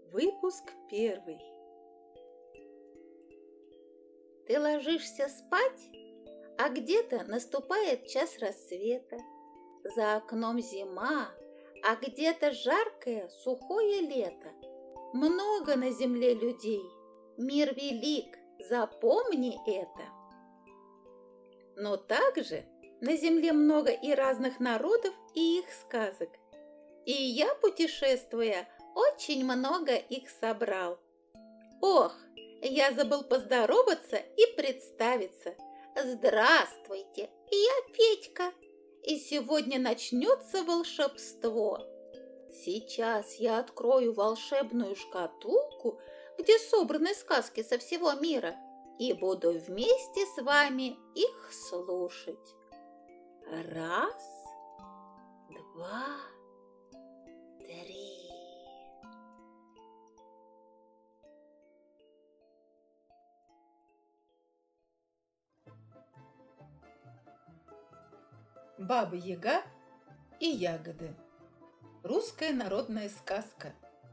Выпуск 1. Ты ложишься спать, а где-то наступает час рассвета. За окном зима, а где-то жаркое, сухое лето. Много на земле людей, мир велик, запомни это. Но также на земле много и разных народов, и их сказок. И я, путешествуя, очень много их собрал. Ох, я забыл поздороваться и представиться. Здравствуйте, я Петька, и сегодня начнется волшебство. Сейчас я открою волшебную шкатулку, где собраны сказки со всего мира, и буду вместе с вами их слушать. 1, 2, 3. Баба-Яга и ягоды. Русская народная сказка.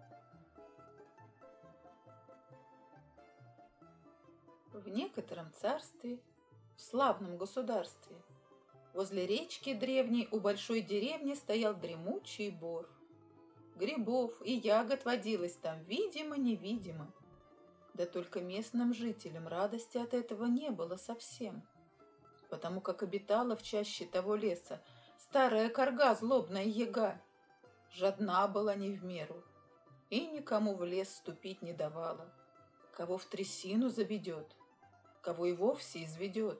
В некотором царстве, в славном государстве, возле речки древней у большой деревни стоял дремучий бор. Грибов и ягод водилось там видимо-невидимо. Да только местным жителям радости от этого не было совсем, потому как обитала в чаще того леса старая карга, злобная яга. Жадна была не в меру и никому в лес ступить не давала. Кого в трясину заведет, кого и вовсе изведет.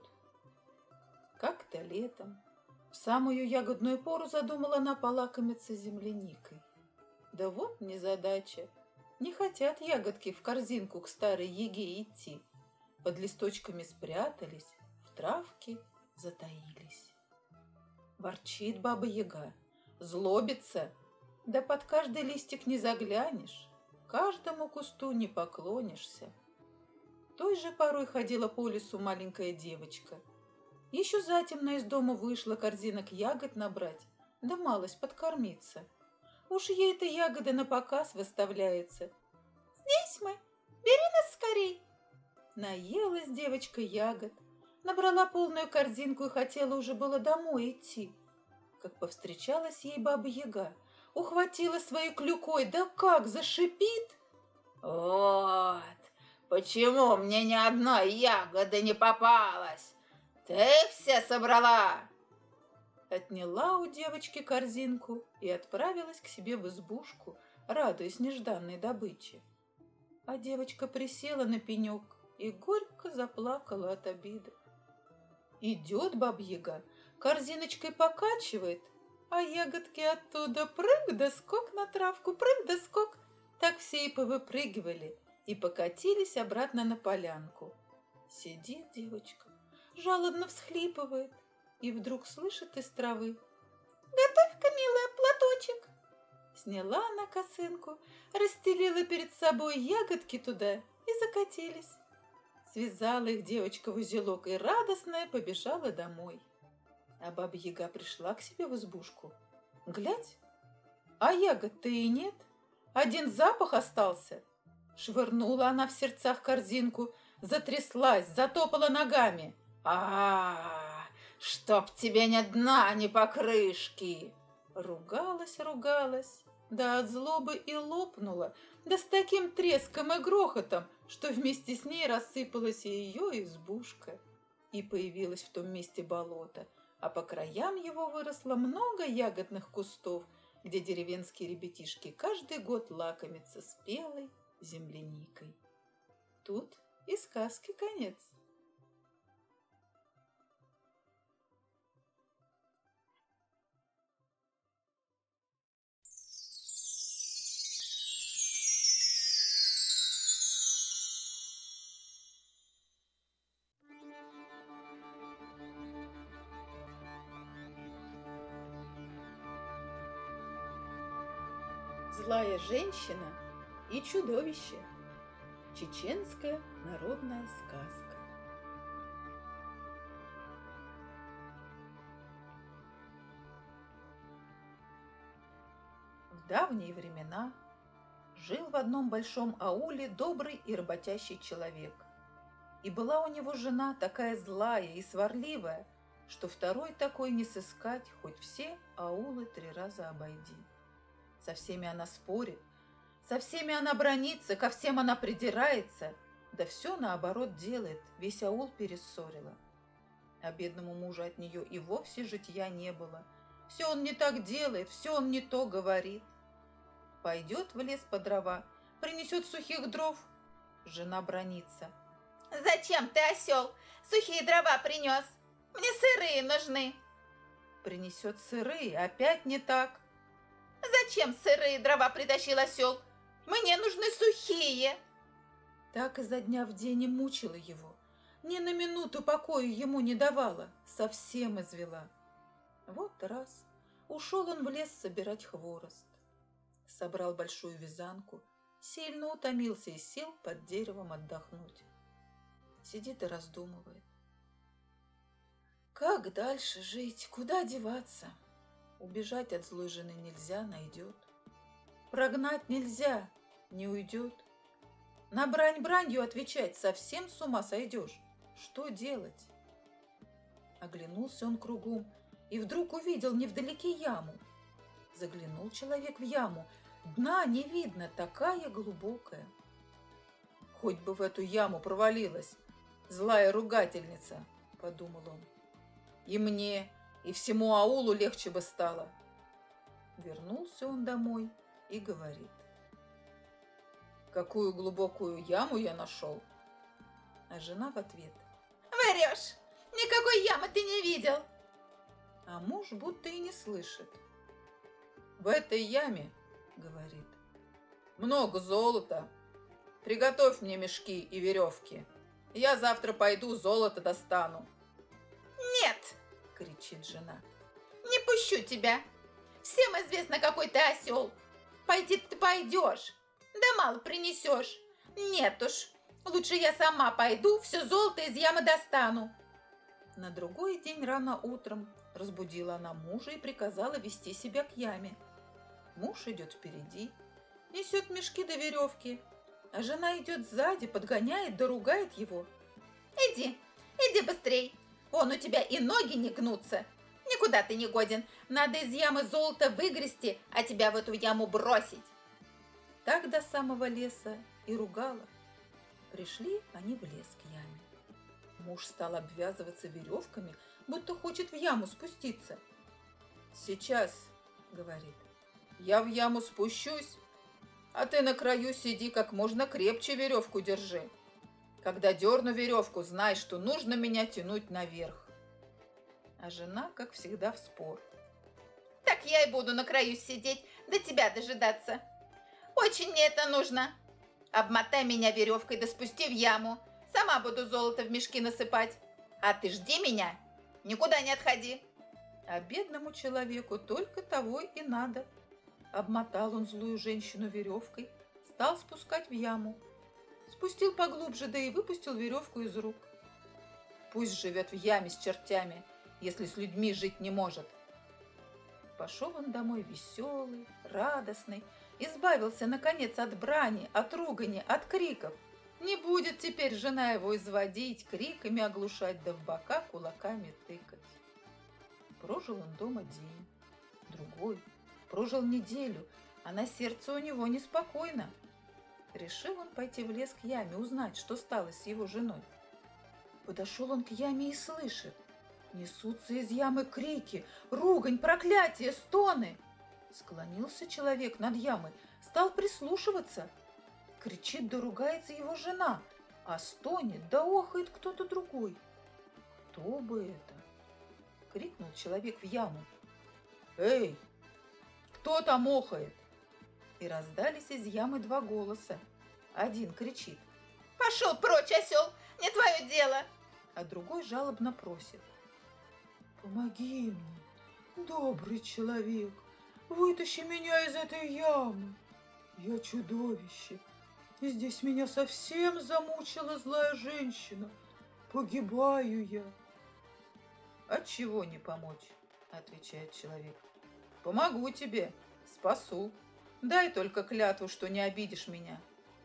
Как-то летом, в самую ягодную пору, задумала она полакомиться земляникой. Да вот незадача. Не хотят ягодки в корзинку к старой яге идти. Под листочками спрятались, в травке затаились. Ворчит баба-яга, злобится, да под каждый листик не заглянешь, каждому кусту не поклонишься. Той же порой ходила по лесу маленькая девочка. Еще затемно из дома вышла корзинок ягод набрать, да малость подкормиться. Уж ей-то ягоды напоказ выставляется. «Здесь мы, бери нас скорей!» Наелась девочка ягод, набрала полную корзинку и хотела уже было домой идти, как повстречалась ей баба-яга, ухватила своей клюкой, да как зашипит. Вот, почему мне ни одной ягоды не попалось? Ты все собрала? Отняла у девочки корзинку и отправилась к себе в избушку, радуясь нежданной добыче. А девочка присела на пенек и горько заплакала от обиды. Идет баба-яга, корзиночкой покачивает, а ягодки оттуда прыг да скок на травку, прыг да скок. Так все и повыпрыгивали и покатились обратно на полянку. Сидит девочка, жалобно всхлипывает, и вдруг слышит из травы: «Готовь-ка, милая, платочек!» Сняла она косынку, расстелила перед собой ягодки туда и закатились. Связала их девочка в узелок и радостная побежала домой. А баба-яга пришла к себе в избушку. Глядь, а ягод-то и нет, один запах остался. Швырнула она в сердцах корзинку, затряслась, затопала ногами. Чтоб тебе ни дна, ни покрышки!» Ругалась, да от злобы и лопнула, да с таким треском и грохотом, что вместе с ней рассыпалась и ее избушка. И появилось в том месте болото, а по краям его выросло много ягодных кустов, где деревенские ребятишки каждый год лакомятся спелой земляникой. Тут и сказки конец. Злая женщина и чудовище. Чеченская народная сказка. В давние времена Жил в одном большом ауле добрый и работящий человек. И была у него жена такая злая и сварливая, что второй такой не сыскать, хоть все аулы 3 раза обойди. Со всеми она спорит, со всеми она бранится, ко всем она придирается, да все наоборот делает, весь аул перессорила. А бедному мужу от нее и вовсе житья не было. Все он не так делает, все он не то говорит. Пойдет в лес по дрова, принесет сухих дров. Жена бранится. Зачем ты, осел, сухие дрова принес? Мне сырые нужны. Принесет сырые, опять не так. Зачем сырые дрова притащил осел? Мне нужны сухие. Так изо дня в день и мучила его. Ни на минуту покоя ему не давала, совсем извела. Вот раз ушел он в лес собирать хворост. Собрал большую вязанку, сильно утомился и сел под деревом отдохнуть. Сидит и раздумывает. Как дальше жить, куда деваться? Убежать от злой жены нельзя, найдет. Прогнать нельзя, не уйдет. На брань бранью отвечать совсем с ума сойдешь. Что делать? Оглянулся он кругом и вдруг увидел невдалеке яму. Заглянул человек в яму. Дна не видно, такая глубокая. Хоть бы в эту яму провалилась злая ругательница, подумал он. И мне, и всему аулу легче бы стало. Вернулся он домой и говорит. Какую глубокую яму я нашел? А жена в ответ. Врешь, никакой ямы ты не видел. А муж будто и не слышит. В этой яме, говорит, много золота. Приготовь мне мешки и веревки. Я завтра пойду золото достану. Нет, кричит жена. Не пущу тебя. Всем известно, какой ты осел. Пойди ты пойдешь, да мало принесешь. Нет уж, лучше я сама пойду, все золото из ямы достану. На другой день рано утром разбудила она мужа и приказала вести себя к яме. Муж идет впереди, несет мешки до веревки, а жена идет сзади, подгоняет да ругает его. Иди быстрей, вон у тебя и ноги не гнутся. Никуда ты не годен, надо из ямы золото выгрести, а тебя в эту яму бросить. Так до самого леса и ругала. Пришли они в лес к яме. Муж стал обвязываться веревками, будто хочет в яму спуститься. «Сейчас, — говорит, — я в яму спущусь, а ты на краю сиди, как можно крепче веревку держи. Когда дерну веревку, знай, что нужно меня тянуть наверх». А жена, как всегда, в спор. Так я и буду на краю сидеть, до тебя дожидаться. Очень мне это нужно. Обмотай меня веревкой да спусти в яму. Сама буду золото в мешки насыпать. А ты жди меня, никуда не отходи. А бедному человеку только того и надо. Обмотал он злую женщину веревкой, стал спускать в яму. Спустил поглубже, да и выпустил веревку из рук. Пусть живет в яме с чертями, если с людьми жить не может. Пошел он домой веселый, радостный, избавился, наконец, от брани, от ругани, от криков. Не будет теперь жена его изводить, криками оглушать, да в бока кулаками тыкать. Прожил он дома день, другой, прожил неделю, а на сердце у него неспокойно. Решил он пойти в лес к яме, узнать, что стало с его женой. Подошел он к яме и слышит. Несутся из ямы крики, ругань, проклятия, стоны. Склонился человек над ямой, стал прислушиваться. Кричит да ругается его жена, а стонет да охает кто-то другой. Кто бы это? Крикнул человек в яму. Эй, кто там охает? И раздались из ямы 2 голоса. Один кричит. Пошел прочь, осел, не твое дело. А другой жалобно просит. Помоги мне, добрый человек, вытащи меня из этой ямы. Я чудовище, и здесь меня совсем замучила злая женщина. Погибаю я. Отчего не помочь, отвечает человек. Помогу тебе, спасу. Дай только клятву, что не обидишь меня».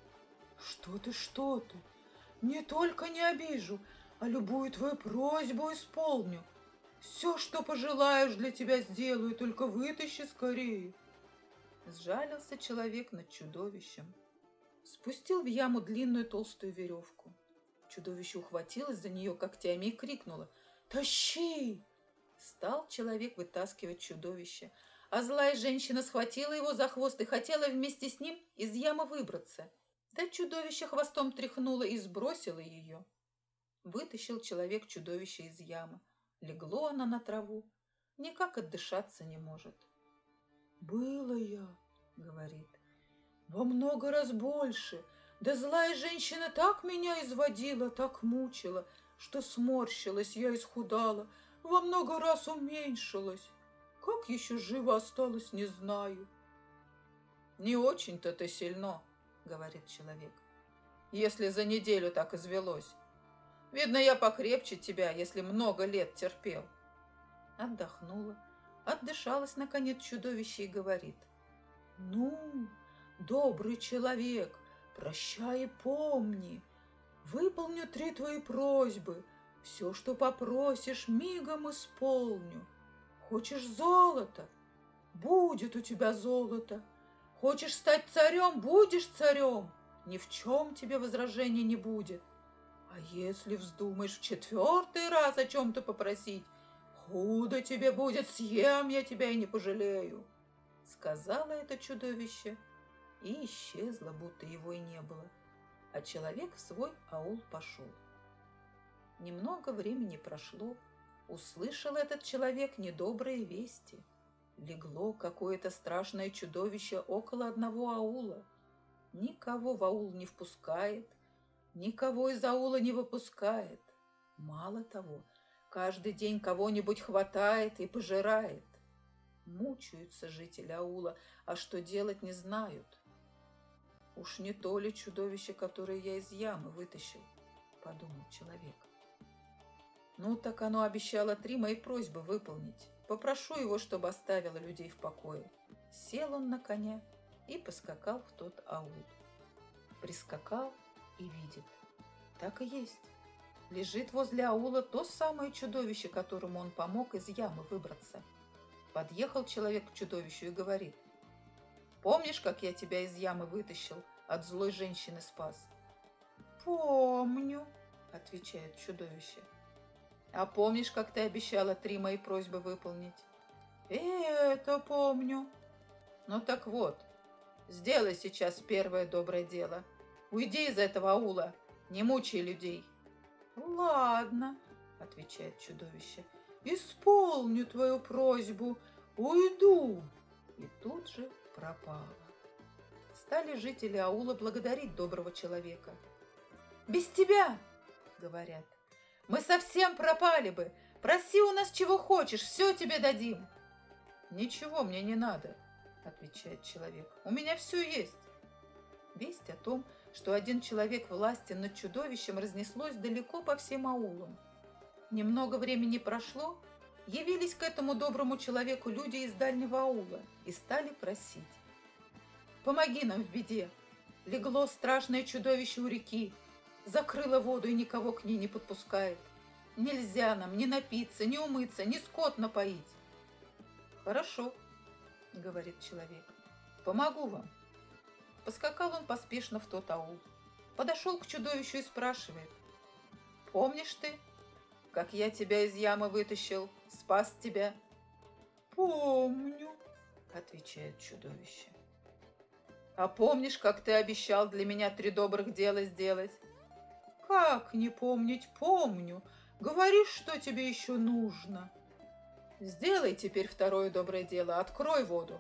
Что ты? Не только не обижу, а любую твою просьбу исполню. Все, что пожелаешь, для тебя сделаю, только вытащи скорее». Сжалился человек над чудовищем. Спустил в яму длинную толстую веревку. Чудовище ухватилось за нее когтями и крикнуло: «Тащи!» Стал человек вытаскивать чудовище, а злая женщина схватила его за хвост и хотела вместе с ним из ямы выбраться. Да чудовище хвостом тряхнуло и сбросило ее. Вытащил человек чудовище из ямы. Легло оно на траву, никак отдышаться не может. «Было я, — говорит, — во много раз больше, да злая женщина так меня изводила, так мучила, что сморщилась я, исхудала, во много раз уменьшилась. Как еще живо осталось, не знаю». «Не очень-то ты сильно, — говорит человек, — если за неделю так извелось. Видно, я покрепче тебя, если много лет терпел». Отдохнула, отдышалась, наконец, чудовище и говорит: «Ну, добрый человек, прощай и помни. Выполню 3 твои просьбы. Все, что попросишь, мигом исполню. Хочешь золото? Будет у тебя золото. Хочешь стать царем? Будешь царем. Ни в чем тебе возражения не будет. А если вздумаешь в 4-й раз о чем-то попросить, худо тебе будет, съем я тебя и не пожалею». Сказала это чудовище и исчезло, будто его и не было, а человек в свой аул пошел. Немного времени прошло, услышал этот человек недобрые вести. Легло какое-то страшное чудовище около одного аула. Никого в аул не впускает, никого из аула не выпускает. Мало того, каждый день кого-нибудь хватает и пожирает. Мучаются жители аула, а что делать не знают. «Уж не то ли чудовище, которое я из ямы вытащил?» — подумал человек. «Ну, так оно обещало 3 мои просьбы выполнить. Попрошу его, чтобы оставило людей в покое». Сел он на коня и поскакал в тот аул. Прискакал и видит. Так и есть. Лежит возле аула то самое чудовище, которому он помог из ямы выбраться. Подъехал человек к чудовищу и говорит: «Помнишь, как я тебя из ямы вытащил, от злой женщины спас?» «Помню, — отвечает чудовище. «А помнишь, как ты обещала 3 мои просьбы выполнить?» и это помню». «Ну так вот, сделай сейчас первое доброе дело. Уйди из этого аула, не мучай людей». «Ладно, — отвечает чудовище. исполню твою просьбу, уйду». И тут же пропала. Стали жители аула благодарить доброго человека. «Без тебя, — говорят, — мы совсем пропали бы. Проси у нас чего хочешь, все тебе дадим». «Ничего мне не надо, — отвечает человек, — у меня все есть». Весть о том, что один человек властен над чудовищем, разнеслось далеко по всем аулам. Немного времени прошло, явились к этому доброму человеку люди из дальнего аула и стали просить: «Помоги нам в беде. Легло страшное чудовище у реки, закрыло воду и никого к ней не подпускает. Нельзя нам ни напиться, ни умыться, ни скот напоить». «Хорошо, — говорит человек, — помогу вам». Поскакал он поспешно в тот аул. Подошел к чудовищу и спрашивает: «Помнишь ты, как я тебя из ямы вытащил, спас тебя?» «Помню, — отвечает чудовище. «А помнишь, как ты обещал для меня 3 добрых дела сделать?» как не помнить, помню. Говори, что тебе еще нужно». «Сделай теперь 2 доброе дело, открой воду».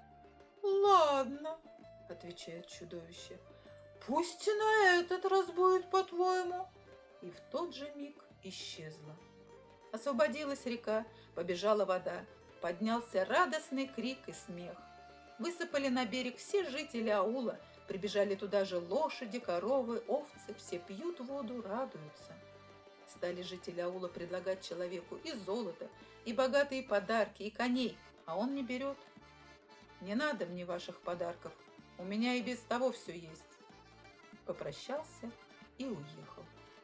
«Ладно, — отвечает чудовище. пусть и на этот раз будет, по-твоему». И в тот же миг исчезла. Освободилась река, побежала вода, поднялся радостный крик и смех. Высыпали на берег все жители аула, прибежали туда же лошади, коровы, овцы, все пьют воду, радуются. Стали жители аула предлагать человеку и золото, и богатые подарки, и коней, а он не берет. Не надо мне ваших подарков, у меня и без того все есть. Попрощался и уехал.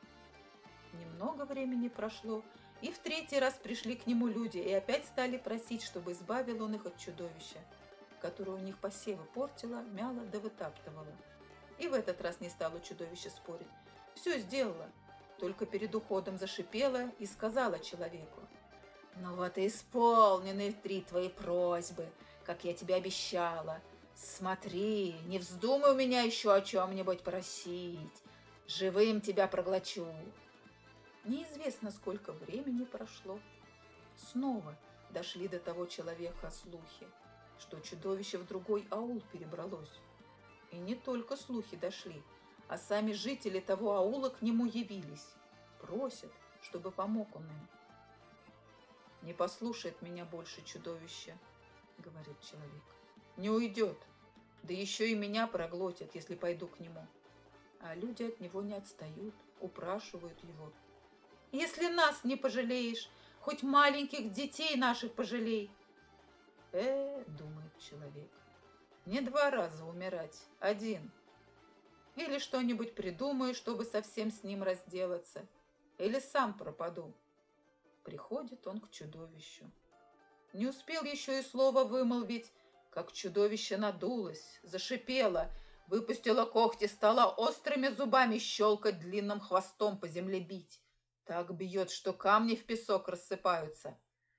Немного времени прошло, и в третий раз пришли к нему люди и опять стали просить, чтобы избавил он их от чудовища, которое у них посевы портило, мяло да вытаптывало. И в этот раз не стало чудовище спорить. Все сделала, только перед уходом зашипела и сказала человеку: «Ну вот и исполнены 3 твои просьбы, как я тебе обещала. Смотри, не вздумай у меня еще о чем-нибудь просить. Живым тебя проглочу». Неизвестно, сколько времени прошло. Снова дошли до того человека слухи, что чудовище в другой аул перебралось. И не только слухи дошли, а сами жители того аула к нему явились. Просят, чтобы помог он им. «Не послушает меня больше чудовище», — говорит человек. «Не уйдет, да еще и меня проглотят, если пойду к нему». А люди от него не отстают, упрашивают его: «Если нас не пожалеешь, хоть маленьких детей наших пожалей». Думает человек, не 2 раза умирать, 1. Или что-нибудь придумаю, чтобы совсем с ним разделаться, или сам пропаду. Приходит он к чудовищу. Не успел еще и слова вымолвить, как чудовище надулось, зашипело, выпустило когти, стало острыми зубами щелкать, длинным хвостом по земле бить. Так бьет, что камни в песок рассыпаются.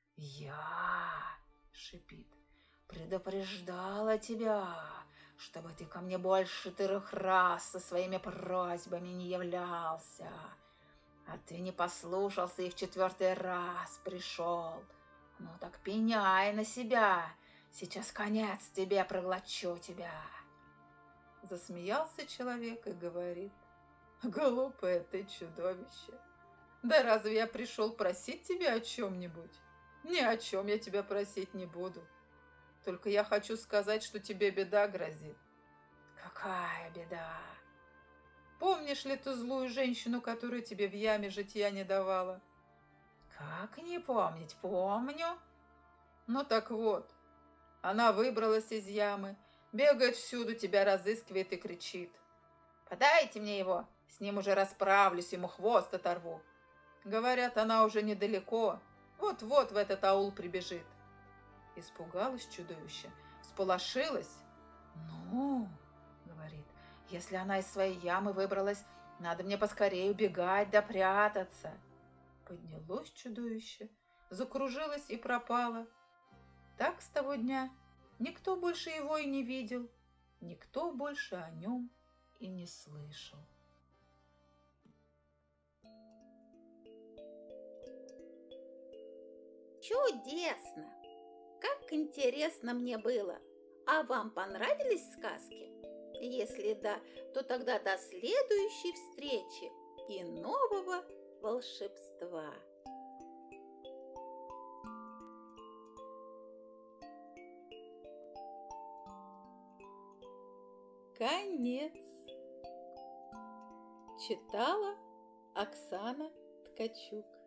«Я, — шипит, — предупреждала тебя, чтобы ты ко мне больше 4 раз со своими просьбами не являлся. А ты не послушался и в 4-й раз пришел. Ну так пеняй на себя, сейчас конец тебе, проглочу тебя». Засмеялся человек и говорит: «Глупое ты чудовище! Да разве я пришел просить тебя о чем-нибудь? Ни о чем я тебя просить не буду. Только я хочу сказать, что тебе беда грозит». «Какая беда?» «Помнишь ли ту злую женщину, которую тебе в яме житья не давала?» «Как не помнить? Помню». «Ну так вот, она выбралась из ямы, бегает всюду, тебя разыскивает и кричит: «Подайте мне его, с ним уже расправлюсь, ему хвост оторву». Говорят, она уже недалеко, вот-вот в этот аул прибежит». Испугалось чудовище, всполошилось. «Ну, — говорит, — если она из своей ямы выбралась, надо мне поскорее убегать да прятаться». Поднялось чудовище, закружилось и пропало. Так с того дня никто больше его и не видел, никто больше о нем и не слышал. Чудесно! Как интересно мне было! А вам понравились сказки? Если да, то тогда до следующей встречи и нового волшебства! Конец. Читала Оксана Ткачук.